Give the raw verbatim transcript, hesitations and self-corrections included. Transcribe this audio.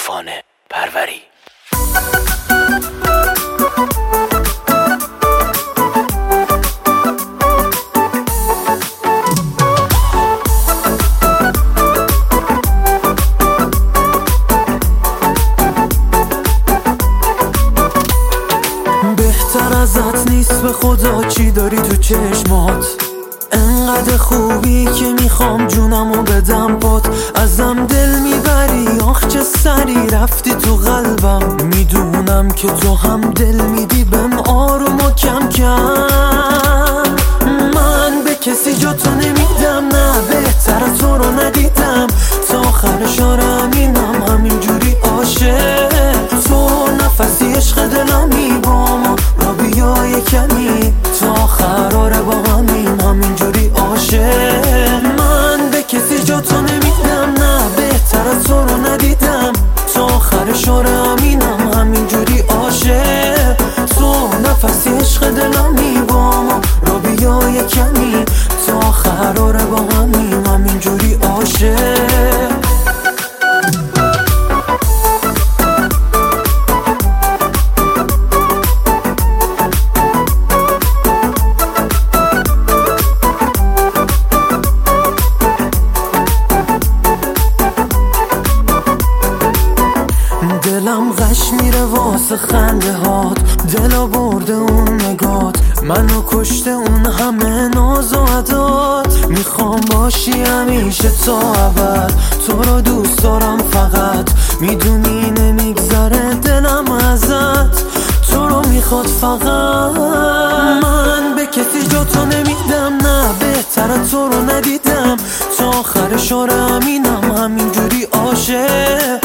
طوفان پروری. بهتر ازت نیست به خدا چی داری تو چشمات، انقدر خوبی که میخوام جونمو بدم پات. ازم دل میبری آخ چه سری رفتی تو قلبم، میدونم که تو هم دل میدی بهم آروم و کم کم. من به کسی جا تو نمیدم، نه بهتر تو رو ندیدم، تا آخر شارمینم همینجوری عاشق تو. نفسی عشق دلمی با ما را بیای کمی، تا آخر آره با همین همینجوری عاشق. من به کسی جا تو نمیدم، نه بهتر تو رو ندیدم، تا آخر شارمینم همینجوری عاشق تو. نفسی عشق دلمی با ما را بیای کمی، تا آخر آره با همین همینجوری عاشق. دلم غش میره واسه خنده هات، دلا برده اون نگات، منو کشته اون همه ناز و عدات. میخوام باشی همیشه تا ابد، تو رو دوست دارم فقط، میدونی نمیگذره دلم ازت، تو رو میخواد فقط. من به کسی جا تو نمیدم، نه بهتر تو رو ندیدم، تا آخر شارمینم همینجوری عاشق